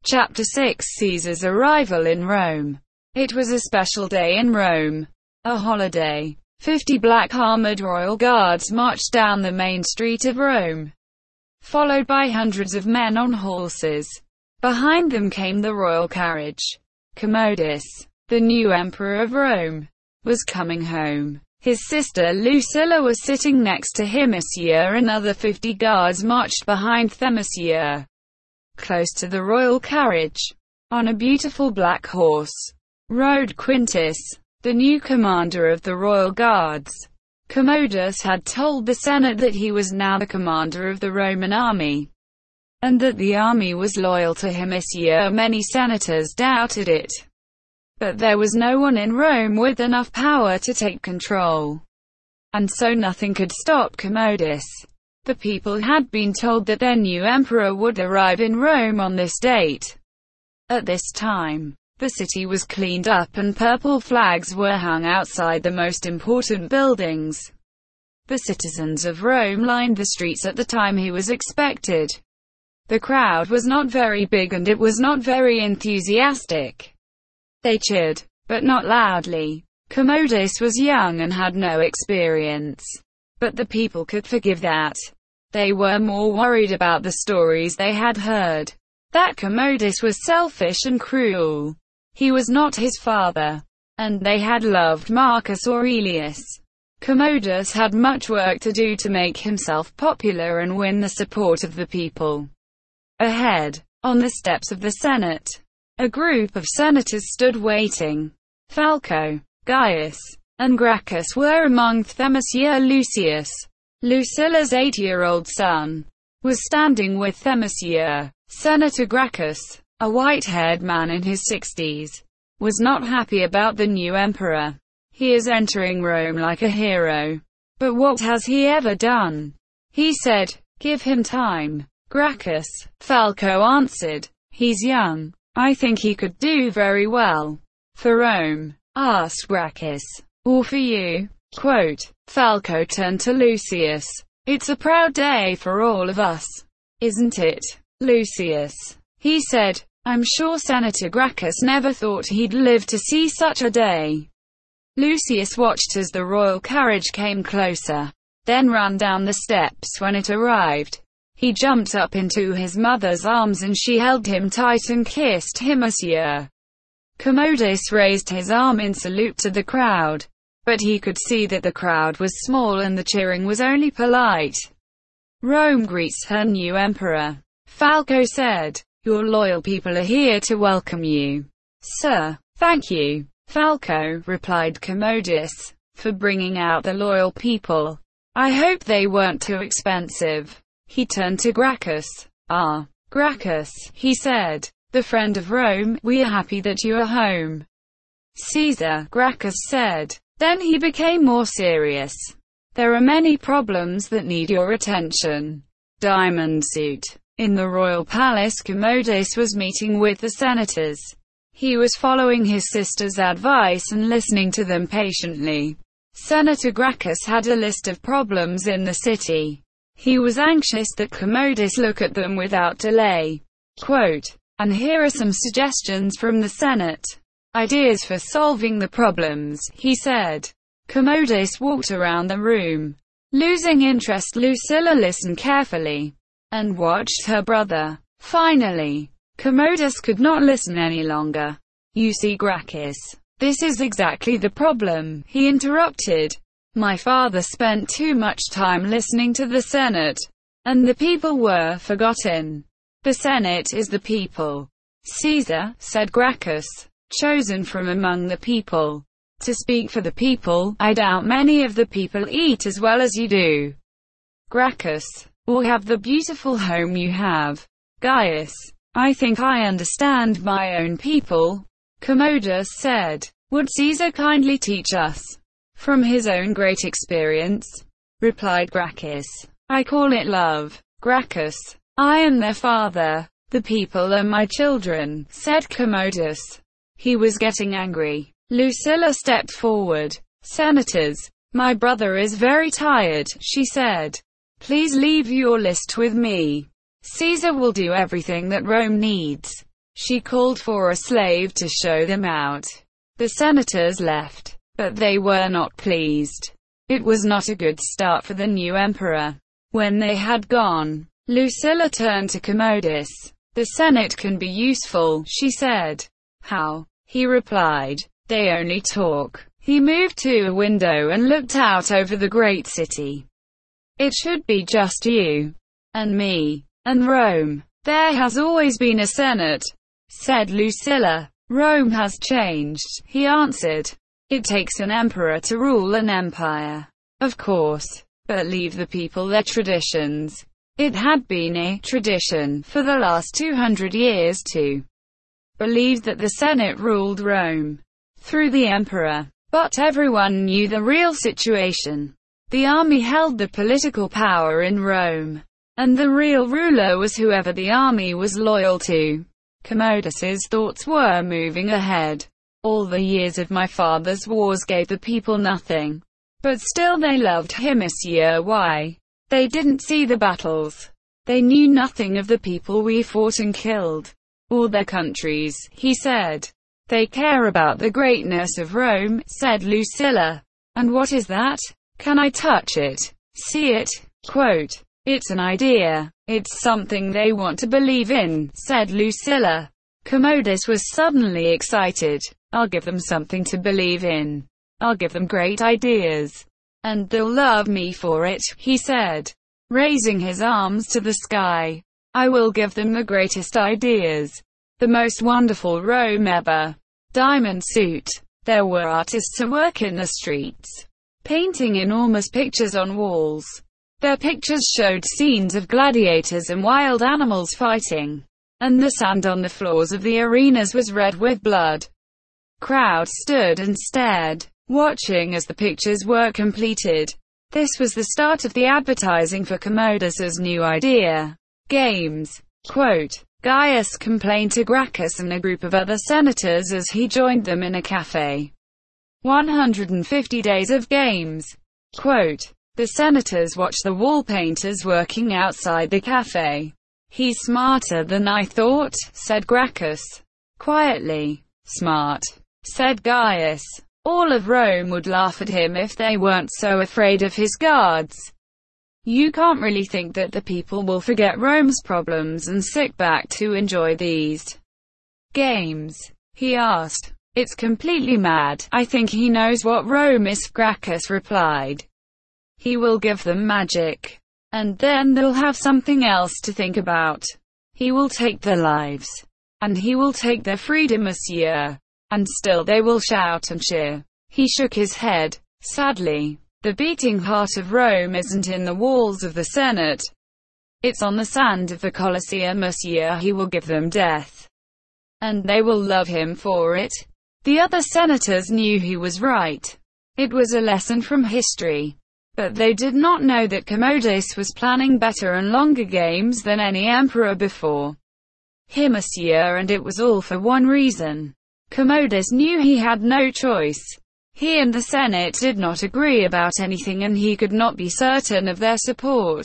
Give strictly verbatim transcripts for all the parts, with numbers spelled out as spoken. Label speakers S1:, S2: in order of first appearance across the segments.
S1: Chapter six Caesar's arrival in Rome. It was a special day in Rome. A holiday. Fifty black armored royal guards marched down the main street of Rome, followed by hundreds of men on horses. Behind them came the royal carriage. Commodus, the new emperor of Rome, was coming home. His sister Lucilla was sitting next to him. Another fifty guards marched behind Themisia, close to the royal carriage. On a beautiful black horse rode Quintus, the new commander of the royal guards. Commodus had told the Senate that he was now the commander of the Roman army, and that the army was loyal to him. Many senators doubted it, but there was no one in Rome with enough power to take control, and so nothing could stop Commodus. The people had been told that their new emperor would arrive in Rome on this date. At this time, the city was cleaned up and purple flags were hung outside the most important buildings. The citizens of Rome lined the streets at the time he was expected. The crowd was not very big and it was not very enthusiastic. They cheered, but not loudly. Commodus was young and had no experience, but the people could forgive that. They were more worried about the stories they had heard, that Commodus was selfish and cruel. He was not his father, and they had loved Marcus Aurelius. Commodus had much work to do to make himself popular and win the support of the people. Ahead, on the steps of the Senate, a group of senators stood waiting. Falco, Gaius, and Gracchus were among them. Lucius, Lucilla's eight-year-old son, was standing with Themisia. Senator Gracchus, a white-haired man in his sixties, was not happy about the new emperor. He is entering Rome like a hero. But what has he ever done? He said, give him time. Gracchus, Falco answered, he's young. I think he could do very well. For Rome? Asked Gracchus. Or for you? Quote. Falco turned to Lucius. It's a proud day for all of us, isn't it, Lucius? He said. I'm sure Senator Gracchus never thought he'd live to see such a day. Lucius watched as the royal carriage came closer, then ran down the steps. When it arrived, he jumped up into his mother's arms and she held him tight and kissed him. Commodus raised his arm in salute to the crowd, but he could see that the crowd was small and the cheering was only polite. Rome greets her new emperor, Falco said. Your loyal people are here to welcome you. Sir, thank you, Falco, replied Commodus, for bringing out the loyal people. I hope they weren't too expensive. He turned to Gracchus. Ah, Gracchus, he said, the friend of Rome, we are happy that you are home. Caesar, Gracchus said. Then he became more serious. There are many problems that need your attention. Diamond suit. In the royal palace, Commodus was meeting with the senators. He was following his sister's advice and listening to them patiently. Senator Gracchus had a list of problems in the city. He was anxious that Commodus look at them without delay. Quote, and here are some suggestions from the Senate. Ideas for solving the problems, he said. Commodus walked around the room, losing interest. Lucilla listened carefully and watched her brother. Finally, Commodus could not listen any longer. You see, Gracchus, this is exactly the problem, he interrupted. My father spent too much time listening to the Senate, and the people were forgotten. The Senate is the people. Caesar, said Gracchus, chosen from among the people to speak for the people. I doubt many of the people eat as well as you do, Gracchus, or have the beautiful home you have. Gaius, I think I understand my own people, Commodus said. Would Caesar kindly teach us from his own great experience? Replied Gracchus. I call it love. Gracchus, I am their father. The people are my children, said Commodus. He was getting angry. Lucilla stepped forward. Senators, my brother is very tired, she said. Please leave your list with me. Caesar will do everything that Rome needs. She called for a slave to show them out. The senators left, but they were not pleased. It was not a good start for the new emperor. When they had gone, Lucilla turned to Commodus. "The Senate can be useful," she said. "How?" he replied. "They only talk." He moved to a window and looked out over the great city. "It should be just you, and me, and Rome. There has always been a Senate," said Lucilla. "Rome has changed," he answered. "It takes an emperor to rule an empire, of course, but leave the people their traditions." It had been a tradition for the last two hundred years to believe that the Senate ruled Rome through the emperor. But everyone knew the real situation. The army held the political power in Rome, and the real ruler was whoever the army was loyal to. Commodus's thoughts were moving ahead. "All the years of my father's wars gave the people nothing. But still they loved him, Monsieur. Why? They didn't see the battles. They knew nothing of the people we fought and killed, or their countries," he said. "They care about the greatness of Rome," said Lucilla. "And what is that? Can I touch it? See it?" Quote, "It's an idea. It's something they want to believe in," said Lucilla. Commodus was suddenly excited. "I'll give them something to believe in. I'll give them great ideas. And they'll love me for it," he said, raising his arms to the sky. "I will give them the greatest ideas. The most wonderful Rome ever. Diamond suit." There were artists at work in the streets, painting enormous pictures on walls. Their pictures showed scenes of gladiators and wild animals fighting, and the sand on the floors of the arenas was red with blood. Crowds stood and stared, watching as the pictures were completed. This was the start of the advertising for Commodus's new idea. Games. Quote, Gaius complained to Gracchus and a group of other senators as he joined them in a cafe. one hundred fifty days of games. Quote, the senators watched the wall painters working outside the cafe. "He's smarter than I thought," said Gracchus. Quietly. "Smart," said Gaius. All of Rome would laugh at him if they weren't so afraid of his guards. "You can't really think that the people will forget Rome's problems and sit back to enjoy these games?" he asked. "It's completely mad. I think he knows what Rome is," Gracchus replied. "He will give them magic, and then they'll have something else to think about. He will take their lives, and he will take their freedom, monsieur, and still they will shout and cheer." He shook his head. "Sadly, the beating heart of Rome isn't in the walls of the Senate. It's on the sand of the Colosseum, monsieur. He will give them death, and they will love him for it." The other senators knew he was right. It was a lesson from history. But they did not know that Commodus was planning better and longer games than any emperor before him, monsieur, and it was all for one reason. Commodus knew he had no choice. He and the Senate did not agree about anything, and he could not be certain of their support.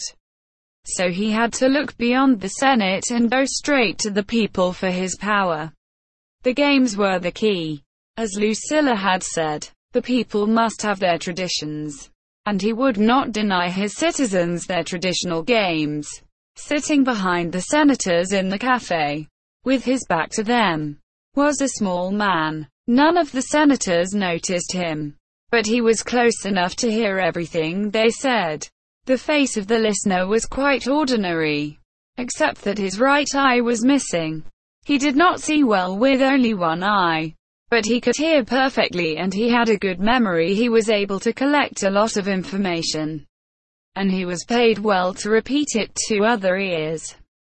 S1: So he had to look beyond the Senate and go straight to the people for his power. The games were the key. As Lucilla had said, the people must have their traditions, and he would not deny his citizens their traditional games. Sitting behind the senators in the cafe, with his back to them, was a small man. None of the senators noticed him, but he was close enough to hear everything they said. The face of the listener was quite ordinary, except that his right eye was missing. He did not see well with only one eye, but he could hear perfectly, and he had a good memory. He was able to collect a lot of information, and he was paid well to repeat it to other ears.